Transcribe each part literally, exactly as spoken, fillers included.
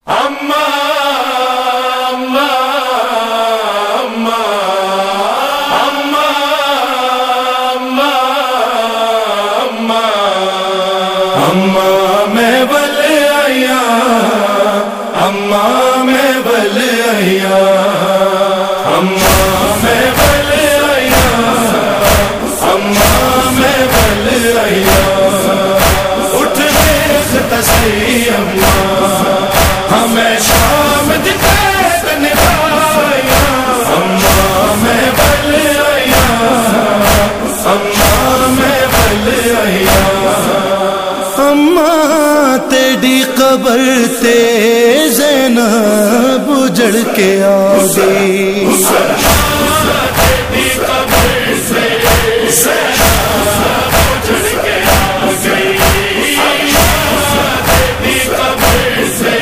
اما اما اما اما اما اما اما میں بل آیا اما میں بل آیا اما میں بل آیا اما میں بل آیا اٹھ دیکھ تصحیح اما ہمیں شام دکھے نبھایا اما میں بل آیا اما میں بل آیا اما تیری قبر تے زینب اجڑ کے آ گئی تیری قبر سے زینب اجڑ کے آ گئی تیری قبر سے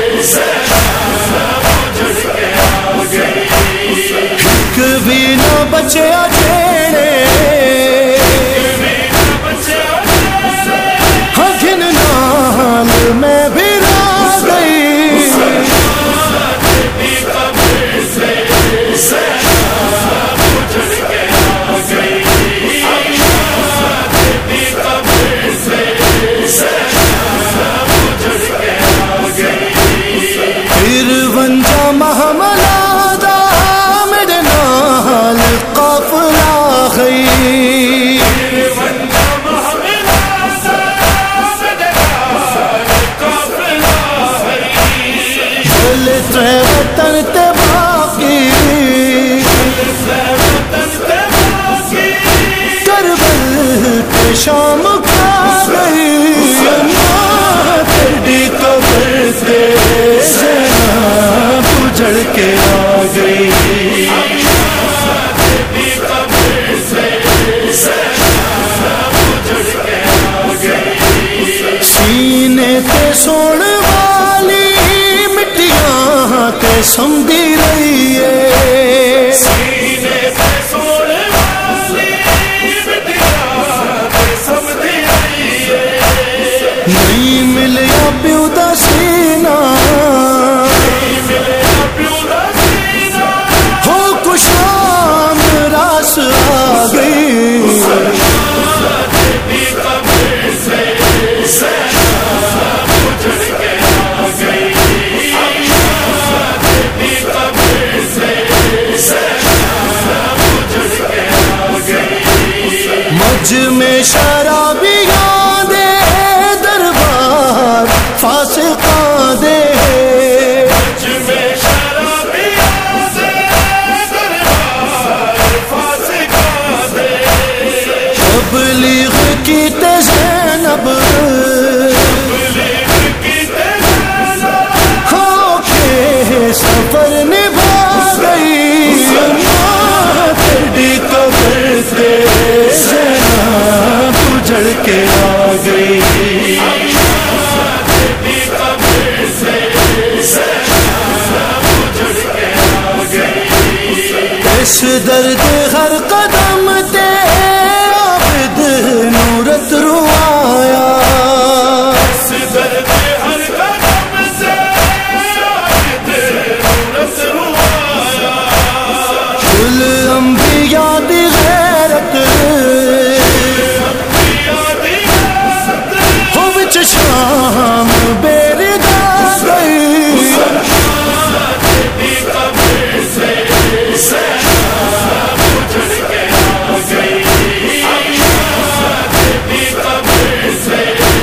زینب اجڑ کے آ گئی ایک بھی نہ بچیا جیڑے ہگن نال میں بھی را گئی تیری قبر سے زینب اجڑ کے آ گئی تیری قبر سے زینب اجڑ کے آ گئی پھر ونجا محملہ میرے نال قافلہ گئی وطن تے باقی کربل کے شام کھا گئی اما تیری قبر سے زینب اجڑ کے آ گئی تیری قبر سے زینب اجڑ کے آ گئی سینے تے سوڑ والی مٹیاں تے سمدھی رہی ہے سینے پہ سونے والی مٹیاں تے سمدھی رہی ہے نہیں ملیا پیو دا سینہ نہیں ملیا پیو دا سینہ ہو کشام راس آ گئی تیری قبر سے زینب اجڑ کے آ گئی تیری قبر سے زینب اجڑ کے آ گئی مجھ میں شرابیاں دے دربار فاسقاں دے مجھ میں شرابیاں دے دربار فاسقاں دے تبلیغ کی تے زینب تبلیغ کی تے زینب ہو کے سفر نبھا گئی اما تیری قبر سے زینب اجڑ کے آ گئی تیری قبر سے زینب اجڑ کے آ گئی اس درد ہر قدم تے عابد نورت روایا اس درد ہر قدم سے عابد نورت روایا کل انبیاء دی غیرت ہو وچ شام بیردا گئی تیری قبر سے زینب اجڑ کے آ گئی تیری قبر سے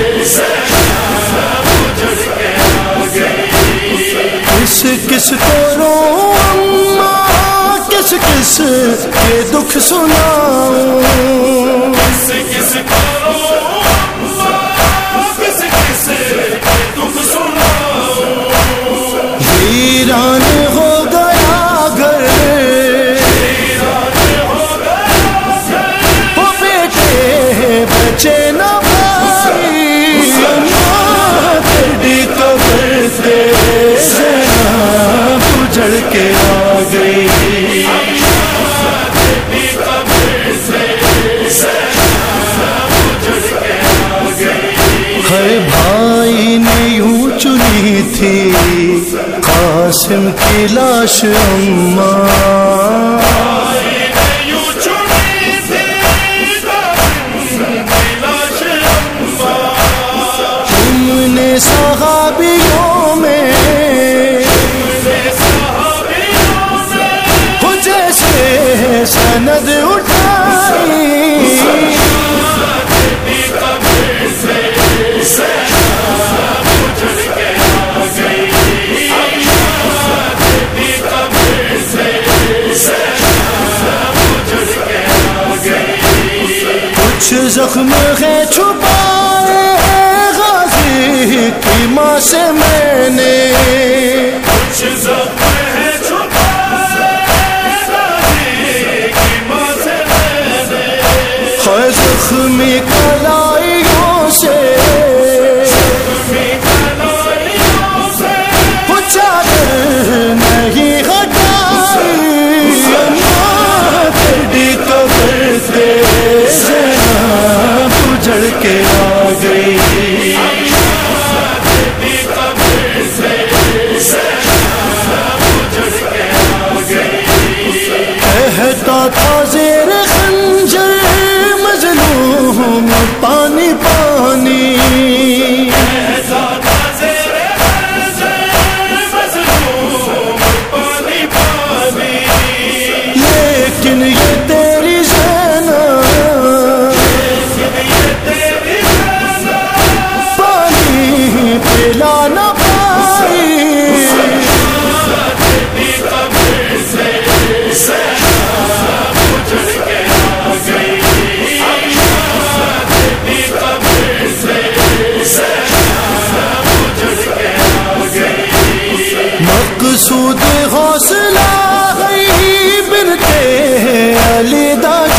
زینب اجڑ کے آ گئی کس کس کو رو اما کس کس کے دکھ سناؤں کس کس کو اما کس کس کے دکھ سناؤں ویران ہو گیا گھر ویران ہو گیا گھر وہ بیٹے بچے نہ بھائی اما تیری قبر سے زینب اجڑ کے آ گئی تیری قبر سے زینب اجڑ کے آ گئی ہر بھائی نے یوں چنی تھی قاسم کی لاش اماں صحابیوں میں وہ جیسے سند اٹھائی کچھ زخم ہے چھپائے کی ماں سے میں نے کچھ زخم ہے چھپائے کی ماں سے میں نے ہے زخمی کلائیوں سے زخمی کلائیوں سے وہ چادر نہیں ہٹائی اماں تیری قبر سے زینب اجڑ کے آ گئی تھا زیر خنجر مظلوم پانی پانی لیکن یہ تیری زینب پانی پلا نہ پائی مقصود حوصلہ ہے بنتے علی دا